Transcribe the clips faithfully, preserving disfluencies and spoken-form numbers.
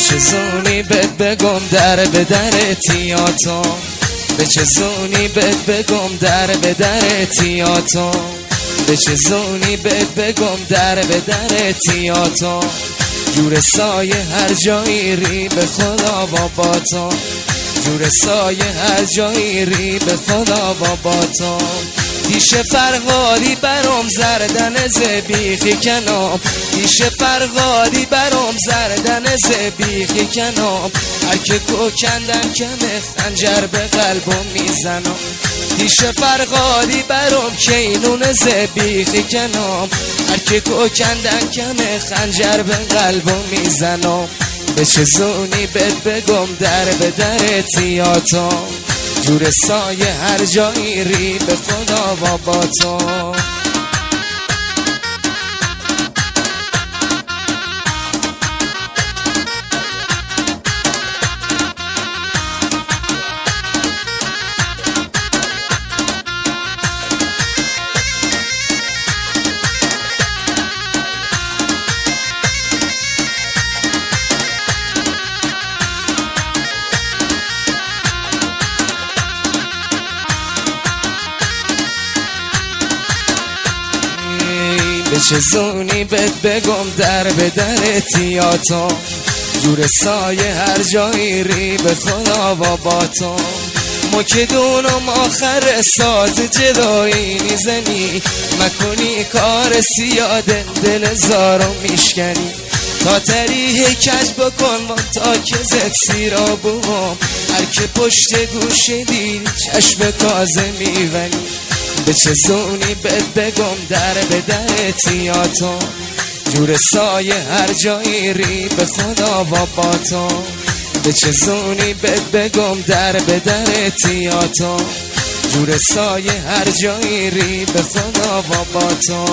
چه زونی بهت بگم در به در تیاتو، به چه زونی بهت بگم در به در تیاتو، به چه زونی بهت بگم در به در تیاتو. جور سایه هر جایی ری به خدا بابا تو، جور سایه هر جایی ری به خدا بابا تو. دیش فرهادی برام زردن زبیخی کنام، دیش فرهادی برام زردن زبیخی کنام. هر که کوکندم کمه خنجر به قلبم میزنم، دیش فرهادی برام کینون زبیخی کنام. هر که کوکندم کمه خنجر به قلبم میزنم. به چه زونی بهت بگم در به در تیاتو، جور سایه هر جایی ری به خدا بابا تو. به چه زونی بهت بگم در به در تیاتو، جور سایه هر جایی ری به خدا بابا تو. ما که دونم آخر ساز جدایی میزنی، مکنی کار سیاده دل زارو میشکنی. تا تریه کج بکن و تا که زد سیرا بوم، هر که پشت گوش دید چشم تازه میونی. به چه زونی بهت بگم در به در تیاتو، جور سایه هر جایی ری به خدا بابا تو. به چه زونی بهت بگم در به در تیاتو، جور سایه هر جایی ری به خدا بابا تو.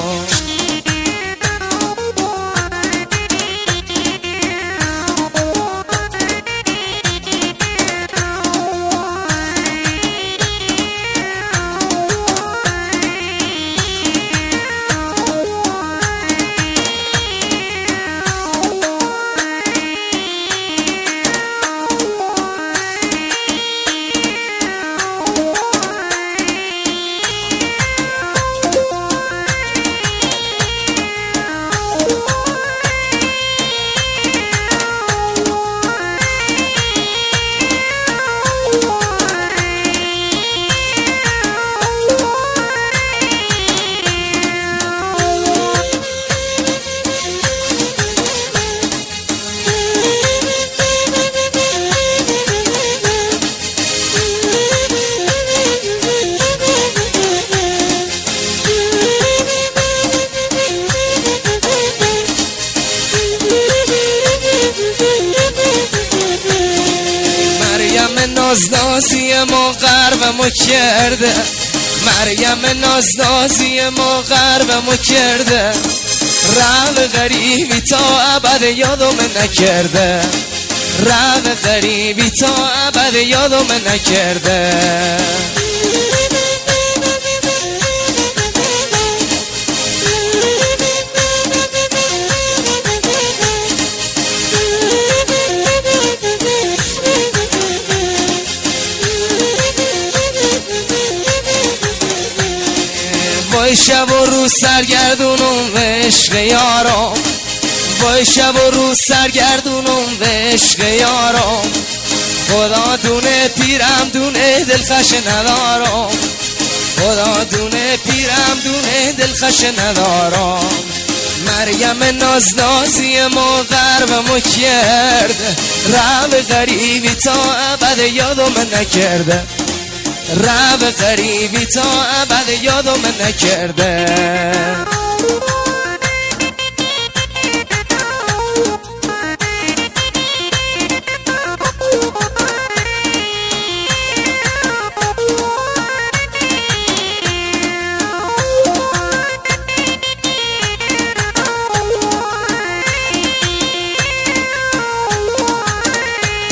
نازنازی ما غربمو کرده، مریم نازنازی ما غربمو کرده. رب غریبی تا ابد یادم نکرده، رب غریبی تا ابد یادم نکرده. وای شب و روز سرگردونم به عشق یارم، وای شب و روز سرگردونم به عشق یارم. خدا دونه پیرم دونه دلخوش ندارم، خدا دونه پیرم دونه دلخوش ندارم. مریم نازنازی ما غربمو کرده، رب غریبی تا ابد یادم نکرده، رب غریبی تا ابد یادم نکرده.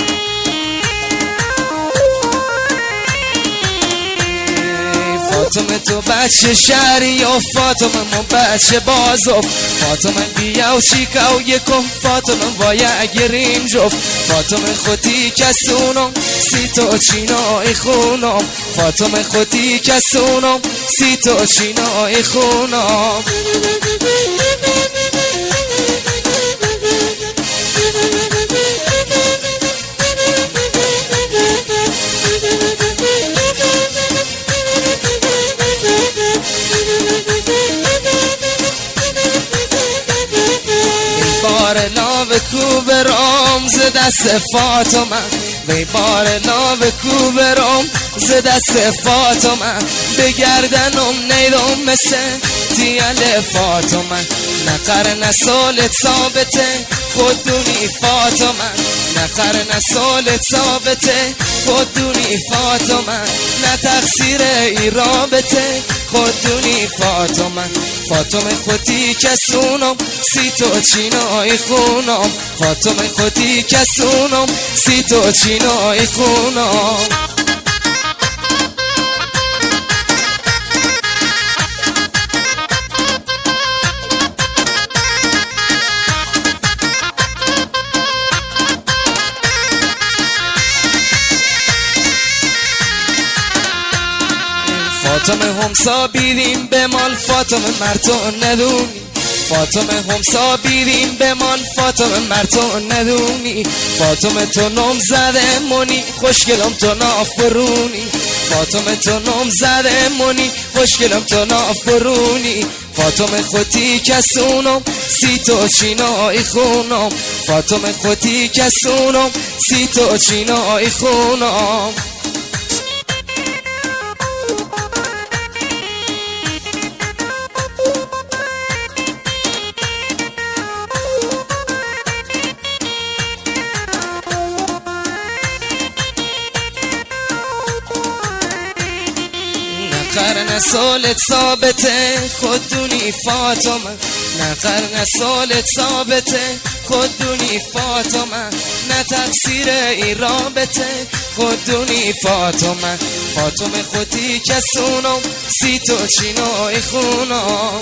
فاطمه فاطمه تو بچه شهری و فاطمه من بچه بازو فاطمه بیا و شیکا و یکم فاطمه وای اگریم جفت فاطمه خودی کسونم سی تو چینای خونم فاطمه خودی کسونم سی تو چینای خونم بار لاو کوبرام ز دست فاطمه وی بار لاو کوبرام ز دست فاطمه بگردنم نیدم مثل دیال فاطمه نه قرن سالت ثابته خودونی فاطمه نه قرن سالت ثابته خودونی فاطمه نه تقصیر ای رابطه خودونی فاطمه فاطمه خودی کسونم سی تو چینای خونم فاطمه خودی کسونم سی تو چینای خونم فاطمه همسا بیریم به مال فاطمه مرتو ندونی فاطمه همسا بیریم به مال فاطمه مرتو ندونی فاطمه تو نم زده منی خوشگلم تو نافرونی فاطمه تو نم زده منی خوشگلم تو نافرونی فاطمه خودی کسونم سی تو چینای خونم فاطمه خودی کسونم سی تو چینای خونم قرن سالت ثابته خودونی فاطمه نه قرن سالت ثابته خودونی فاطمه نه تقصیر این رابطه خودونی فاطمه فاطمه خودی کسونم سی تو چینای خونم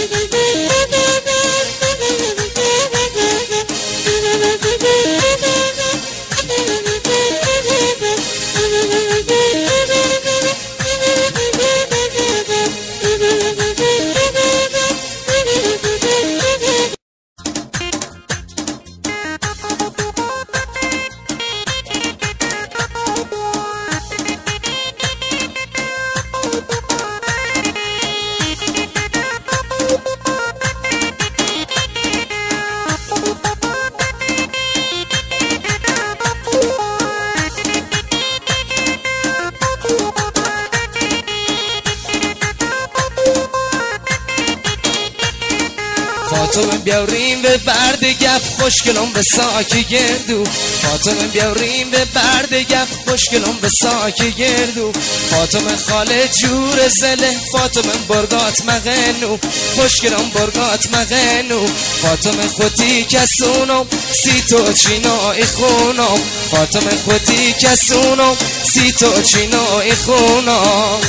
فاطمه بیاریم به برد گف خوشگلم به ساک گردو فاطمه بیاریم به برد گف خوشگلم به ساک گردو فاطمه خاله جور زله فاطمه برگات مغنو خوشگلم برگات مغنو فاطمه خودی کسونم سی تو چینای خونم فاطمه خودی کسونم سی تو چینای خونم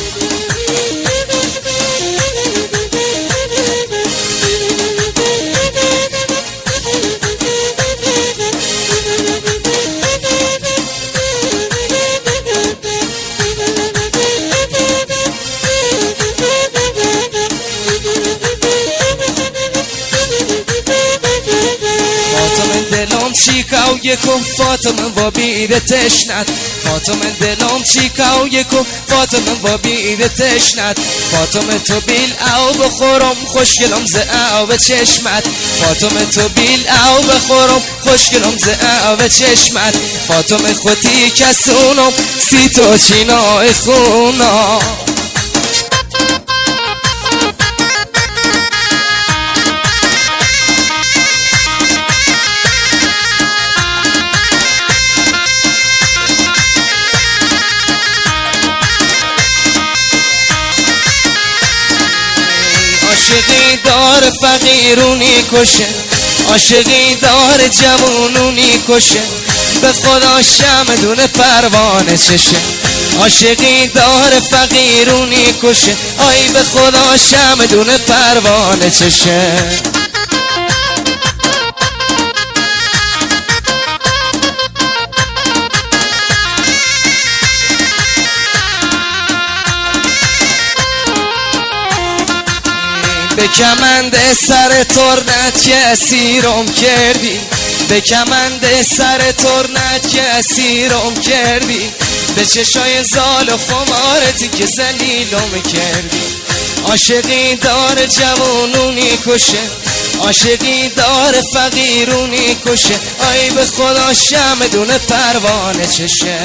دلم چیکا و یکم فاطمه و بیده تشنت فاطمه دلم چیکا و یکم فاطمه و بیده تشنت فاطمه تو بیل او بخورم خوشگلم ز او چشمت فاطمه تو بیل او بخورم خوشگلم ز او چشمت فاطمه خودی کسونم سی تو چینای خونم عاشقی دار فقیرونی کشه عاشقی دار جوانونی کشه به خدا شمدون پروانه چشه عاشقی داره فقیرونی کشه آی به خدا شمدون پروانه چشه به کمند سر ترنت که اسیرم کردی به کمند سر ترنت که اسیرم کردی به چشای زال و خمارتی که ذلیلم کردی عاشقی داره جوانونی کشه عاشقی داره فقیرونی کشه آی به خدا شمدون پروانه چشه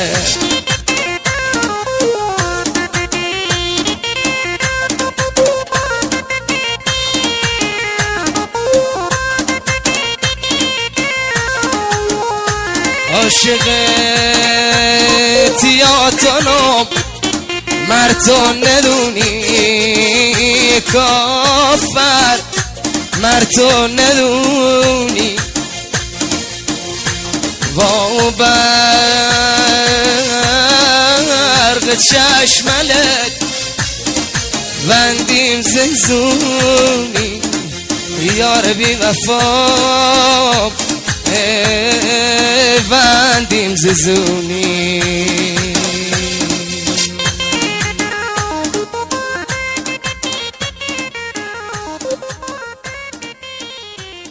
عاشقت یاتانم مرتون ندونی کافر مرتون ندونی و برق چشملت وندیم زنزونی یار بی وفا وندیم ززونی